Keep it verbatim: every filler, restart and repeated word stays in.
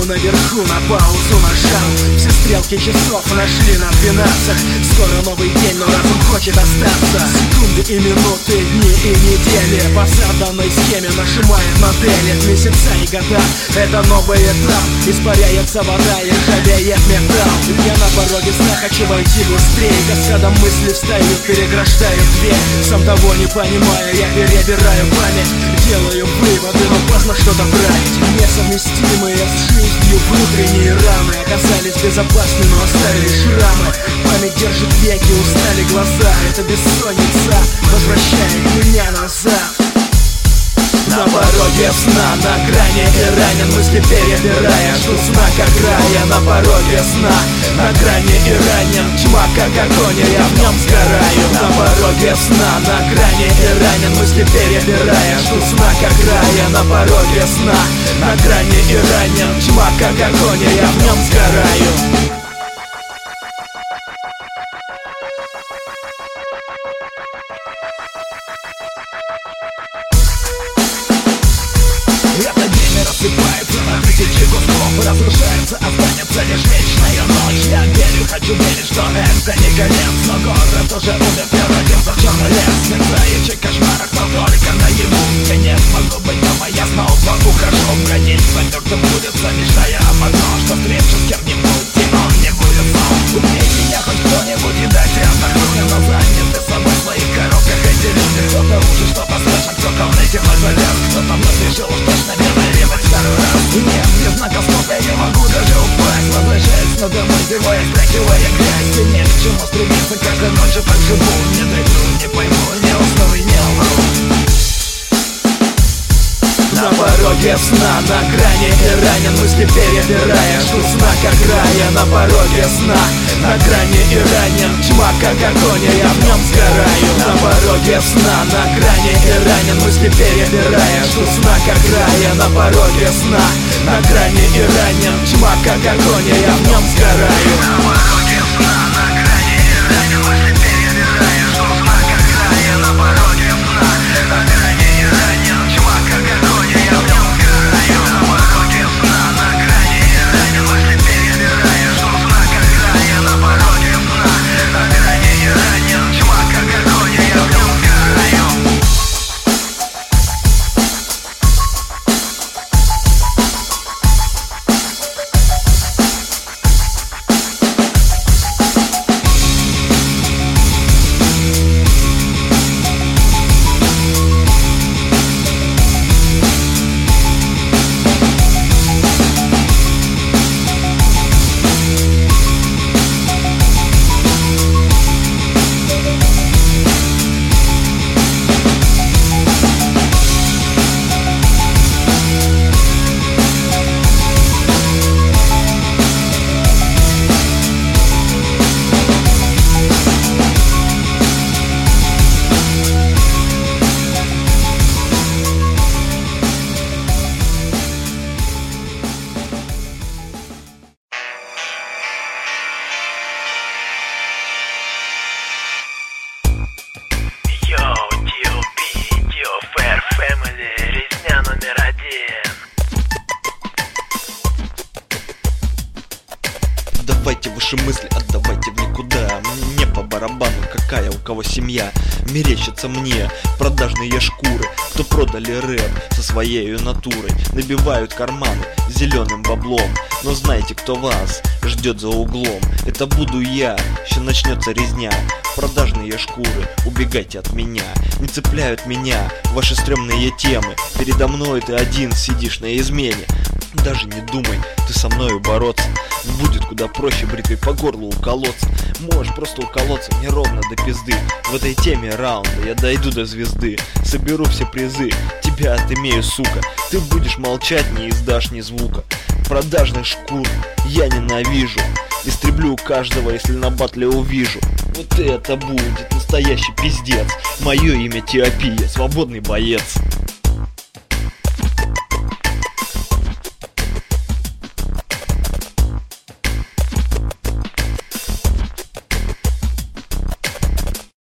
наверху на паузу нажал. Все стрелки часов нашли на двенадцать. Скоро новый день, но разум хочет остаться. Секунды и минуты, дни и недели по заданной схеме нажимает модели. Месяца и года, это новый этап. Испаряется вода и ржавеет металл. Я на пороге сна, хочу войти быстрее. Каскадом мысли встают, переграждают дверь. Сам того не понимая, я перебираю память. Делаю выводы, но поздно что-то править. Несовместимые с жизнью внутренние раны оказались безопасны, но оставили шрамы. Память держит веки, устали глаза. Это бессонница возвращает меня назад. На пороге сна, на грани и ранен, мысли перебирая, жду знака края. На пороге сна, на грани и ранен, тьма как огонь, я в нем сгораю. На пороге сна, на грани и ранен, мысли перебирая, жду знака края. На пороге сна, на грани и ранен, тьма как огонь, я в нем сгораю. Этот день рассыпается на тысячи кусков, разрушается, останется лишь вечная ночь. Я верю, хочу верить, что это не конец, но город уже умер, превратился в черный лес. Мерцающий кошмарах, но только наяву. Я не смогу быть дома, я снова ухожу бродить по мертвым улицам, мечтая об одном, что встречу с кем-нибудь, и он не будет снова. Убей меня хоть кто-нибудь и дайте отдохнуть, но заняты собой в своих коробках эти люди. Кто-то уши, что послышан, кто-то в нете мой залез, кто-то вновь решил уж точно перевернуть второй раз. И нет, без знака стоп, я не могу даже упасть. Возвращаясь на домой, зевая, стряхивая грязь. И нет к чему стремиться, каждой ночью так живу. Не дойду, не пойму, не усну и не умру. На пороге сна, на грани и ранен, мысли перебирая, жду знака края. На пороге сна, на грани и ранен, тьма как огонь, я в нем сгораю. На пороге сна, на грани и ранен, мысли перебирая, жду знака края. На пороге сна, на грани и ранен, тьма как огонь, я в нем сгораю. На пороге сна, на грани и ранен, мысли перебирая, жду знака края. На пороге сна, на грани и ранен, тьма как огонь, я в нем сгораю. На пороге сна, на грани и ранен, мысли перебирая, жду знака края. На пороге сна, на грани и ранен, тьма как огонь, я в нем сгораю. Давайте ваши мысли отдавайте в никуда. Мне по барабану, какая у кого семья. Мерещится мне продажные шкуры, кто продали рэп со своей натурой. Набивают карманы зеленым баблом. Но знаете, кто вас ждет за углом? Это буду я, еще начнется резня. Продажные шкуры, убегайте от меня. Не цепляют меня ваши стрёмные темы. Передо мной ты один сидишь на измене. Даже не думай ты со мною бороться. Будет куда проще бритвой по горлу уколоться. Можешь просто уколоться мне ровно до пизды. В этой теме раунда я дойду до звезды. Соберу все призы, тебя отымею, сука. Ты будешь молчать, не издашь ни звука. Продажных шкур я ненавижу. Истреблю каждого, если на батле увижу. Вот это будет настоящий пиздец. Мое имя Теопия, свободный боец.